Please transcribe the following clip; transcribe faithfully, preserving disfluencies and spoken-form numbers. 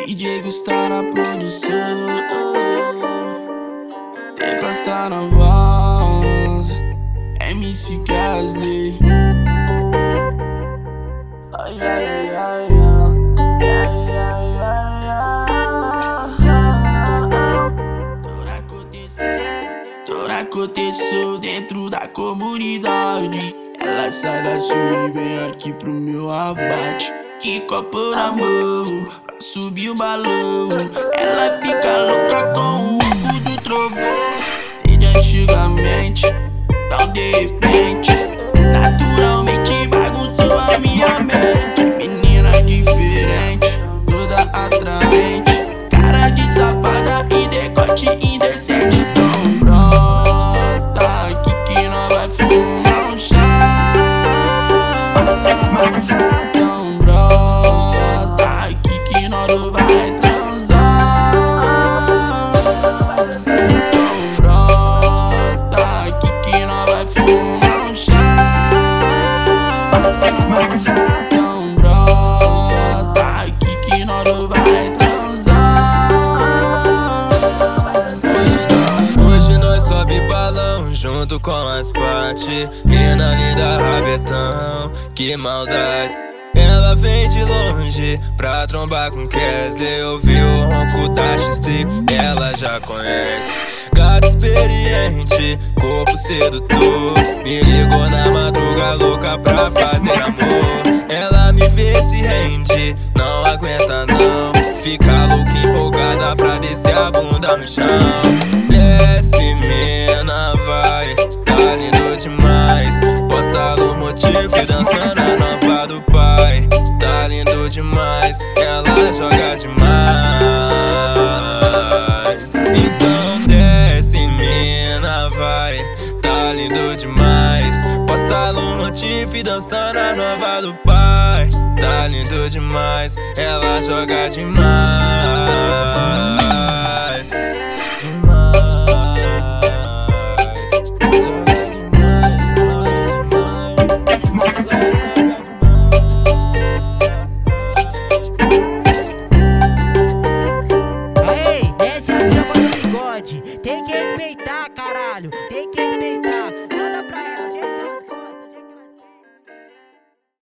D J Gustavo na produção, T Costa na voz, M C Casley. Ai, ai, ai, ai, ai, ai, ai, ai. Tudo aconteceu dentro da comunidade. Ela sai da sua e vem aqui pro meu abate. Que copo na mão, pra subir o balão. Ela fica louca com o urbo do trovão. Desde antigamente, tão de repente, naturalmente bagunçou a minha mente. Menina diferente, toda atraente, cara de safada e decote indecente. Então brota aqui que nós vai fumar um chá. Então brota aqui que nós vai transar. Então brota aqui que nós vai fumar um chá. Então brota aqui que nós vai transar. Hoje nós sobe balão junto com as partes. Mina linda, rabetão, que maldade. Ela vem de longe pra trombar com Casley. Ouviu o ronco da X T, ela já conhece. Gato experiente, corpo sedutor. Me ligou na madruga louca pra fazer amor. Ela me vê se rende, não aguenta não. Fica louca empolgada pra descer a bunda no chão. Desce, mina, vai, tá lindo demais. Posta no motivo e dançando a nova do pai. Tá lindo demais, ela joga demais. Então desce, mina, vai, tá lindo demais. Posta no motivo e dançando a nova do pai. Tá lindo demais, ela joga demais.